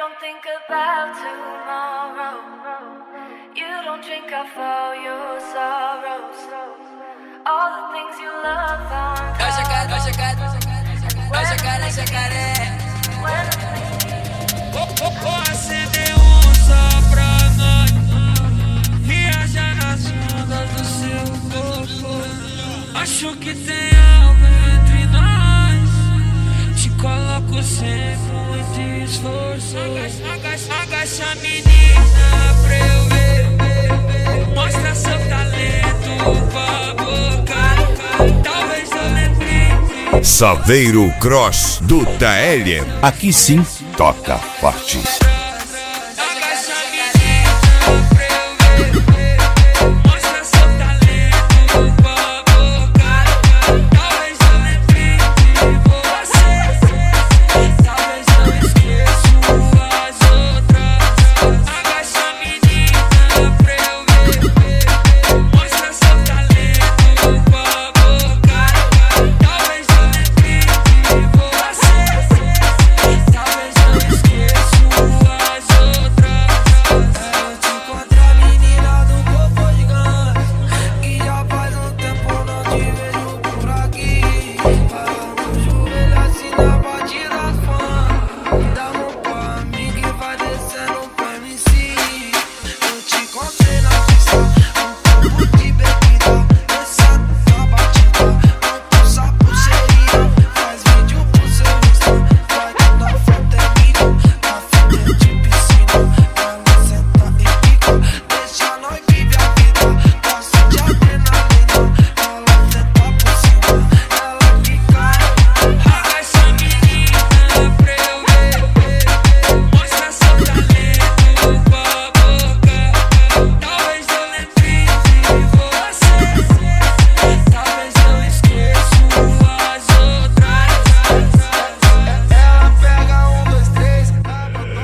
don't think about tomorrow. You don't drink off all your sorrows. All the things you love on jacaré. Vou acender só pra nós. Viajar nas ondas do seu corpo. Acho que tem algo entre nós. Te coloco sem muito esforço. Agacha menina pra eu ver. Mostra seu talento com a boca. Talvez eu lembre. Saveiro Cross do Taelier. Aqui sim, toca forte.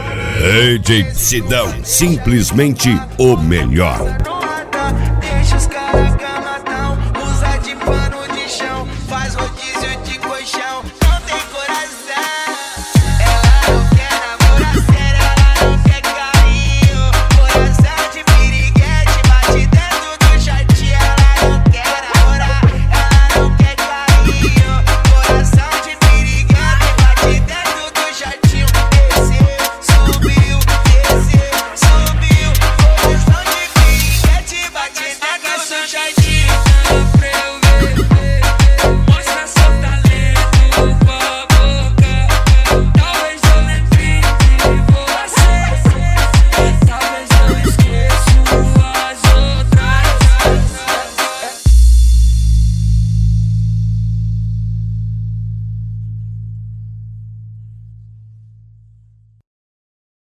DJ Sidão, simplesmente o melhor. Deixa os